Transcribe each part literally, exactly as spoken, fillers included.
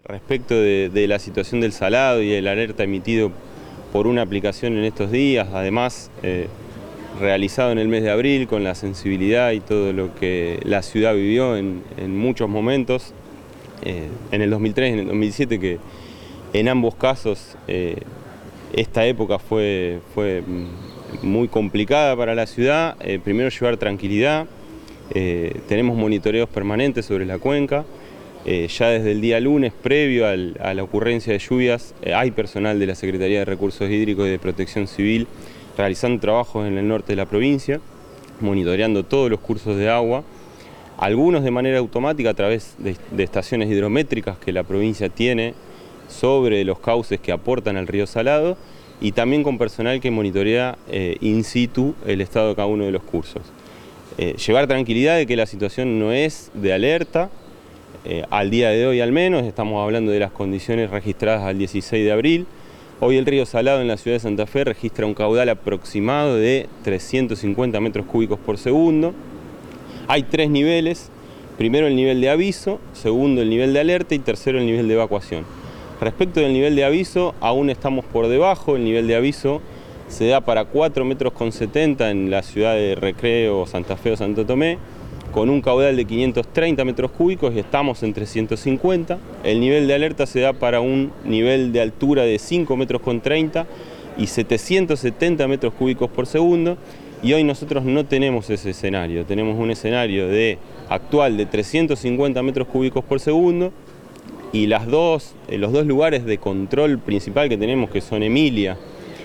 Respecto de, de la situación del salado y el alerta emitido por una aplicación en estos días, además eh, realizado en el mes de abril con la sensibilidad y todo lo que la ciudad vivió en, en muchos momentos, eh, en el dos mil tres y en el dos mil siete, que en ambos casos eh, esta época fue, fue muy complicada para la ciudad. Eh, primero llevar tranquilidad, eh, tenemos monitoreos permanentes sobre la cuenca. Eh, ya desde el día lunes, previo al, a la ocurrencia de lluvias, eh, hay personal de la Secretaría de Recursos Hídricos y de Protección Civil realizando trabajos en el norte de la provincia, monitoreando todos los cursos de agua, algunos de manera automática a través de, de estaciones hidrométricas que la provincia tiene sobre los cauces que aportan al río Salado, y también con personal que monitorea eh, in situ el estado de cada uno de los cursos. Eh, llevar tranquilidad de que la situación no es de alerta. Eh, al día de hoy al menos, estamos hablando de las condiciones registradas al dieciséis de abril. Hoy el río Salado en la ciudad de Santa Fe registra un caudal aproximado de trescientos cincuenta metros cúbicos por segundo. Hay tres niveles: primero el nivel de aviso, segundo el nivel de alerta y tercero el nivel de evacuación. Respecto del nivel de aviso, aún estamos por debajo. El nivel de aviso se da para cuatro metros con setenta en la ciudad de Recreo, Santa Fe o Santo Tomé, con un caudal de quinientos treinta metros cúbicos y estamos en trescientos cincuenta. El nivel de alerta se da para un nivel de altura de cinco metros con treinta y setecientos setenta metros cúbicos por segundo. Y hoy nosotros no tenemos ese escenario, tenemos un escenario de, actual de trescientos cincuenta metros cúbicos por segundo, y las dos, los dos lugares de control principal que tenemos, que son Emilia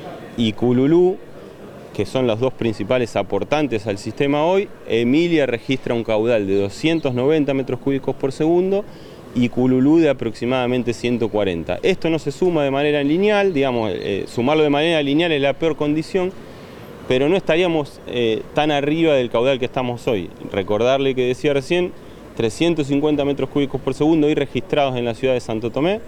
y Cululú, que son los dos principales aportantes al sistema hoy. Emilia registra un caudal de doscientos noventa metros cúbicos por segundo y Cululú de aproximadamente ciento cuarenta. Esto no se suma de manera lineal, digamos, eh, sumarlo de manera lineal es la peor condición, pero no estaríamos eh, tan arriba del caudal que estamos hoy. Recordarle que decía recién, trescientos cincuenta metros cúbicos por segundo hoy registrados en la ciudad de Santo Tomé,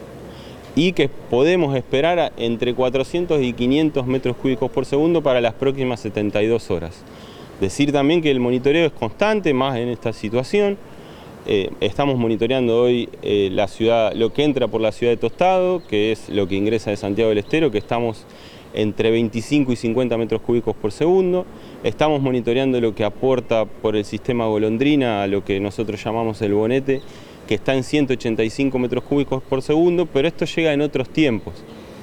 y que podemos esperar entre cuatrocientos y quinientos metros cúbicos por segundo para las próximas setenta y dos horas. Decir también que el monitoreo es constante, más en esta situación. Eh, estamos monitoreando hoy eh, la ciudad, lo que entra por la ciudad de Tostado, que es lo que ingresa de Santiago del Estero, que estamos entre veinticinco y cincuenta metros cúbicos por segundo. Estamos monitoreando lo que aporta por el sistema Golondrina a lo que nosotros llamamos el bonete, que está en ciento ochenta y cinco metros cúbicos por segundo, pero esto llega en otros tiempos.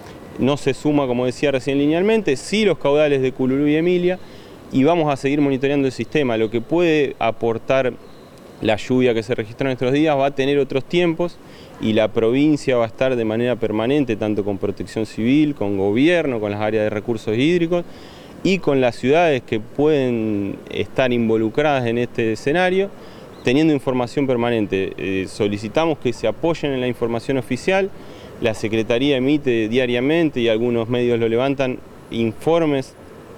No se suma, como decía recién, linealmente, sí los caudales de Cululú y Emilia, y vamos a seguir monitoreando el sistema. Lo que puede aportar la lluvia que se registra en estos días va a tener otros tiempos, y la provincia va a estar de manera permanente, tanto con Protección Civil, con Gobierno, con las áreas de recursos hídricos, y con las ciudades que pueden estar involucradas en este escenario, teniendo información permanente. Eh, solicitamos que se apoyen en la información oficial. La Secretaría emite diariamente, y algunos medios lo levantan, informes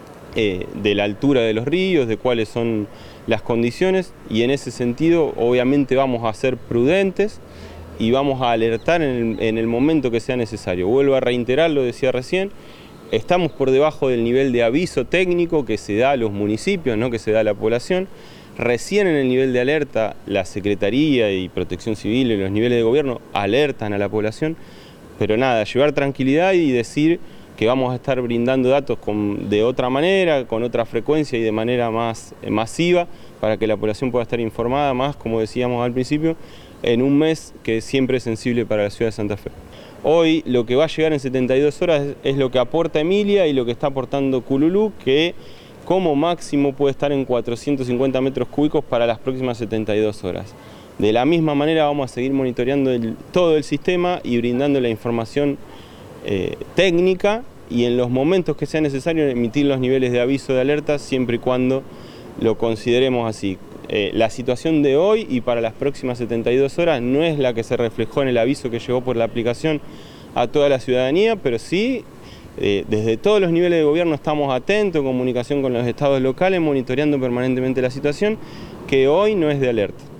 eh, de la altura de los ríos, de cuáles son las condiciones, y en ese sentido obviamente vamos a ser prudentes y vamos a alertar en el, en el momento que sea necesario. Vuelvo a reiterar, lo decía recién, estamos por debajo del nivel de aviso técnico que se da a los municipios, no que se da a la población. Recién en el nivel de alerta, la Secretaría y Protección Civil y los niveles de gobierno alertan a la población, pero nada, llevar tranquilidad y decir que vamos a estar brindando datos con, de otra manera, con otra frecuencia y de manera más eh, masiva, para que la población pueda estar informada más, como decíamos al principio, en un mes que siempre es sensible para la ciudad de Santa Fe. Hoy lo que va a llegar en setenta y dos horas es, es lo que aporta Emilia y lo que está aportando Cululú, que como máximo puede estar en cuatrocientos cincuenta metros cúbicos para las próximas setenta y dos horas. De la misma manera vamos a seguir monitoreando el, todo el sistema y brindando la información eh, técnica, y en los momentos que sea necesario emitir los niveles de aviso de alerta, siempre y cuando lo consideremos así. Eh, la situación de hoy y para las próximas setenta y dos horas no es la que se reflejó en el aviso que llegó por la aplicación a toda la ciudadanía, pero sí, Eh, desde todos los niveles de gobierno estamos atentos, en comunicación con los estados locales, monitoreando permanentemente la situación, que hoy no es de alerta.